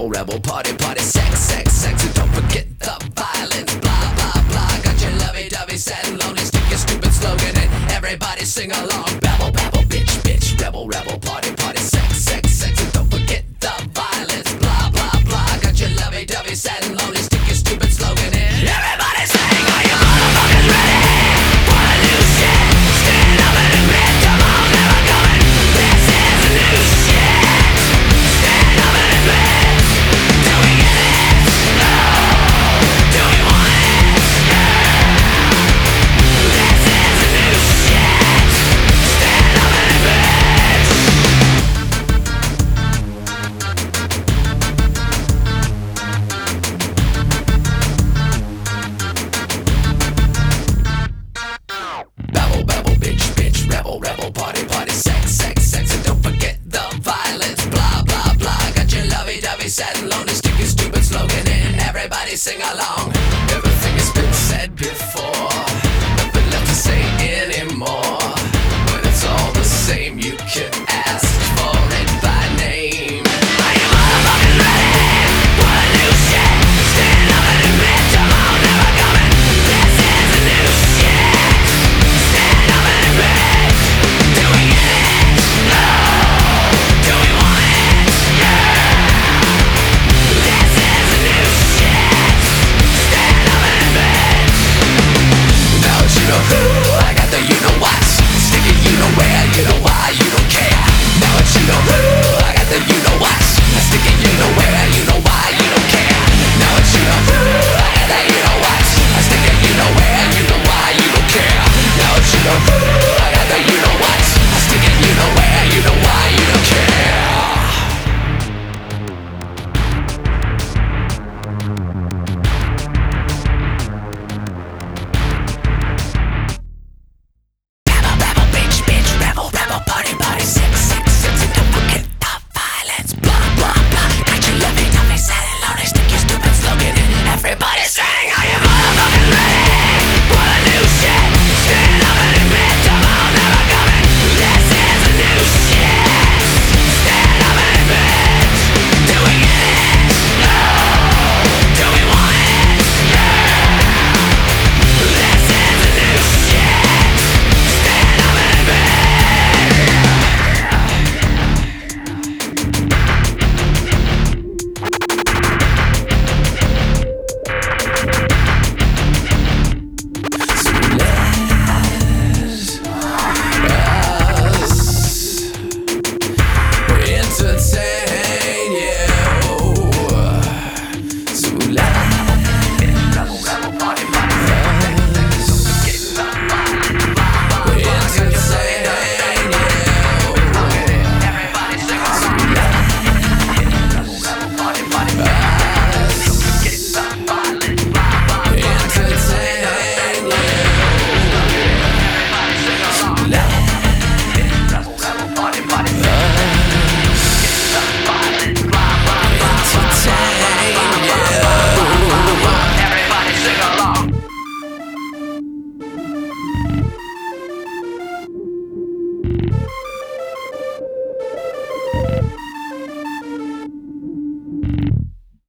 rebel, rebel, party, party, sex, sex, sex, and don't forget the violence, blah, blah, blah. Got your lovey-dovey, sad and lonely, stick your stupid slogan and everybody sing along. Babble, babble, bitch, bitch, rebel, rebel, party, party, sex, sex, sex, and don't forget the violence, blah, blah, blah. Got your lovey-dovey, sad and lonely, stick your stupid slogan in everybody sing, are you motherfuckers ready? Wanna do shit? Stand up and admit, come on, never coming. This is a new shit. Stand up and admit. Do we get it? No. Do we want it? This is a new shit. Stand up and admit. Babble, babble, bitch, bitch, rebel, rebel, party, party, sex, sex, sex, and don't forget the violence, blah, blah, blah. Got your lovey-dovey, sad and lonely, stick your stupid slogan in, everybody sing along.